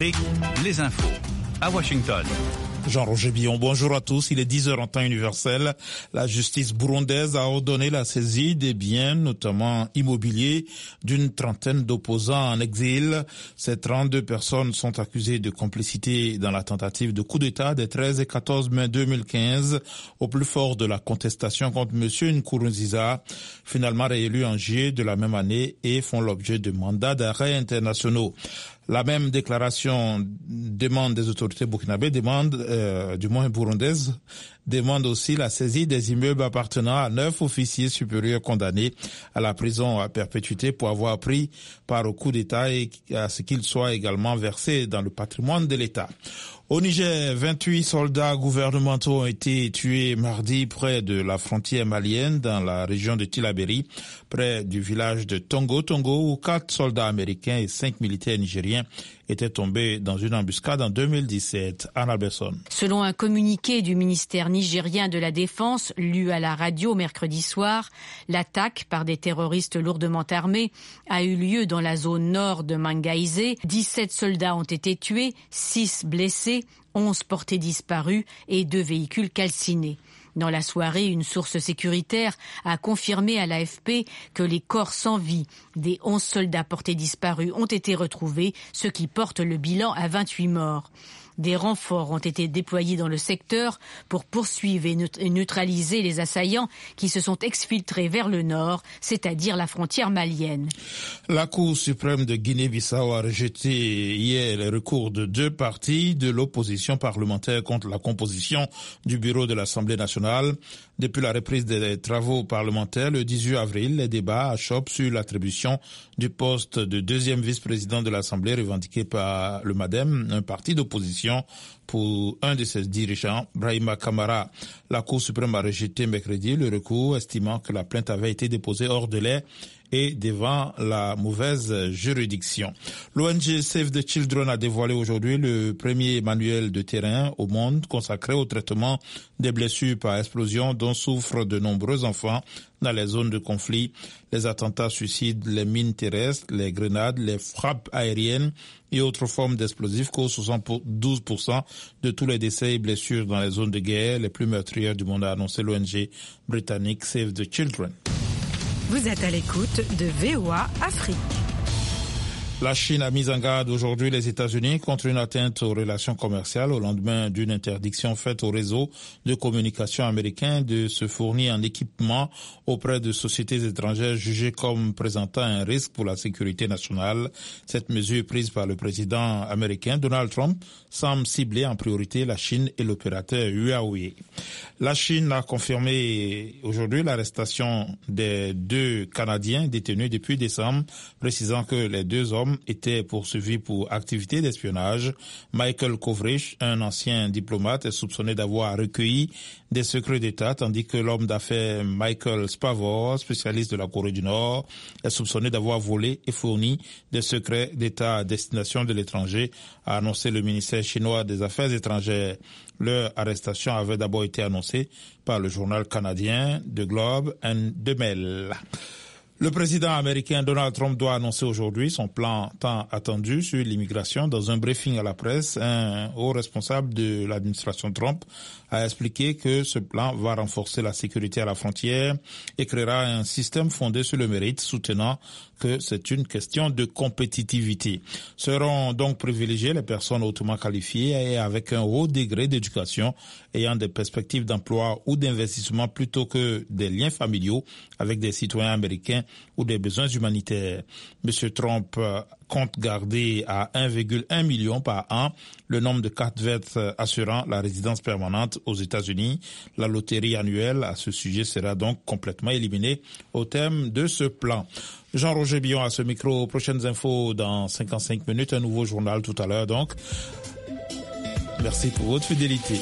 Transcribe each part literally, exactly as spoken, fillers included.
Les infos à Washington. Jean-Roger Billon, bonjour à tous. Il est dix heures en temps universel. La justice burundaise a ordonné la saisie des biens, notamment immobiliers, d'une trentaine d'opposants en exil. Ces trente-deux personnes sont accusées de complicité dans la tentative de coup d'État des treize et quatorze mai deux mille quinze, au plus fort de la contestation contre M. Nkurunziza, finalement réélu en juillet de la même année, et font l'objet de mandats d'arrêt internationaux. La même déclaration demande des autorités burkinabées, demande, euh, du moins burundaises, demande aussi la saisie des immeubles appartenant à neuf officiers supérieurs condamnés à la prison à perpétuité pour avoir pris part au coup d'État et à ce qu'ils soient également versés dans le patrimoine de l'État. Au Niger, vingt-huit soldats gouvernementaux ont été tués mardi près de la frontière malienne dans la région de Tillabéri, près du village de Tongo Tongo, où quatre soldats américains et cinq militaires nigériens étaient tombés dans une embuscade en deux mille dix-sept. Anna Besson. Selon un communiqué du ministère nigérien de la Défense, lu à la radio mercredi soir, l'attaque par des terroristes lourdement armés a eu lieu dans la zone nord de Mangaïsé. dix-sept soldats ont été tués, six blessés, onze portés disparus et deux véhicules calcinés. Dans la soirée, une source sécuritaire a confirmé à l'A F P que les corps sans vie des onze soldats portés disparus ont été retrouvés, ce qui porte le bilan à vingt-huit morts. Des renforts ont été déployés dans le secteur pour poursuivre et neutraliser les assaillants qui se sont exfiltrés vers le nord, c'est-à-dire la frontière malienne. La Cour suprême de Guinée-Bissau a rejeté hier les recours de deux partis de l'opposition parlementaire contre la composition du bureau de l'Assemblée nationale. Depuis la reprise des travaux parlementaires le dix-huit avril, les débats achoppent sur l'attribution du poste de deuxième vice-président de l'Assemblée revendiqué par le MADEM, un parti d'opposition, pour un de ses dirigeants, Brahima Kamara. La Cour suprême a rejeté mercredi le recours, estimant que la plainte avait été déposée hors délai et devant la mauvaise juridiction. L'O N G Save the Children a dévoilé aujourd'hui le premier manuel de terrain au monde consacré au traitement des blessures par explosion dont souffrent de nombreux enfants dans les zones de conflit. Les attentats suicides, les mines terrestres, les grenades, les frappes aériennes et autres formes d'explosifs causent soixante-douze pour cent de tous les décès et blessures dans les zones de guerre les plus meurtrières du monde, a annoncé l'O N G britannique Save the Children. Vous êtes à l'écoute de V O A Afrique. La Chine a mis en garde aujourd'hui les États-Unis contre une atteinte aux relations commerciales au lendemain d'une interdiction faite au réseau de communication américain de se fournir en équipement auprès de sociétés étrangères jugées comme présentant un risque pour la sécurité nationale. Cette mesure prise par le président américain Donald Trump semble cibler en priorité la Chine et l'opérateur Huawei. La Chine a confirmé aujourd'hui l'arrestation des deux Canadiens détenus depuis décembre, précisant que les deux hommes était poursuivi pour activité d'espionnage. Michael Kovrig, un ancien diplomate, est soupçonné d'avoir recueilli des secrets d'État, tandis que l'homme d'affaires Michael Spavor, spécialiste de la Corée du Nord, est soupçonné d'avoir volé et fourni des secrets d'État à destination de l'étranger, a annoncé le ministère chinois des Affaires étrangères. Leur arrestation avait d'abord été annoncée par le journal canadien The Globe and the Mail. Le président américain Donald Trump doit annoncer aujourd'hui son plan tant attendu sur l'immigration. Dans un briefing à la presse, un haut responsable de l'administration Trump a expliqué que ce plan va renforcer la sécurité à la frontière et créera un système fondé sur le mérite, soutenant que c'est une question de compétitivité. Seront donc privilégiées les personnes hautement qualifiées et avec un haut degré d'éducation, ayant des perspectives d'emploi ou d'investissement plutôt que des liens familiaux avec des citoyens américains ou des besoins humanitaires. Monsieur Trump compte garder à un virgule un million par an le nombre de cartes vertes assurant la résidence permanente aux États-Unis. La loterie annuelle à ce sujet sera donc complètement éliminée au terme de ce plan. Jean-Roger Billon à ce micro. Prochaines infos dans cinquante-cinq minutes. Un nouveau journal tout à l'heure donc. Merci pour votre fidélité.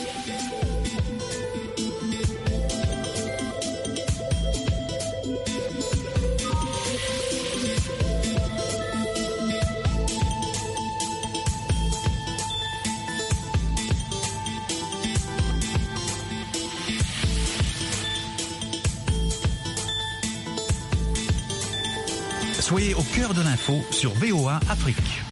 Soyez au cœur de l'info sur V O A Afrique.